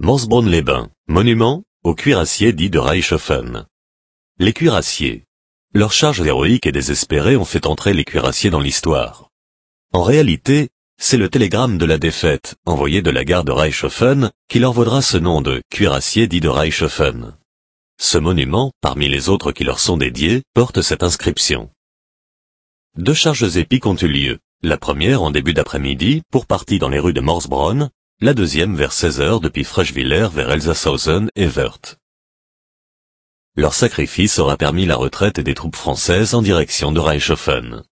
Morsbronn-les-Bains, monument aux cuirassiers dits de Reichshoffen. Les cuirassiers. Leur charge héroïque et désespérée ont fait entrer les cuirassiers dans l'histoire. En réalité, c'est le télégramme de la défaite, envoyé de la gare de Reichshoffen, qui leur vaudra ce nom de cuirassiers dits de Reichshoffen. Ce monument, parmi les autres qui leur sont dédiés, porte cette inscription. 2 charges épiques ont eu lieu, la première en début d'après-midi, pour partie dans les rues de Morsbronn, la deuxième vers 16h depuis Fröschwiller vers Elsasshausen et Wörth. Leur sacrifice aura permis la retraite des troupes françaises en direction de Reichshoffen.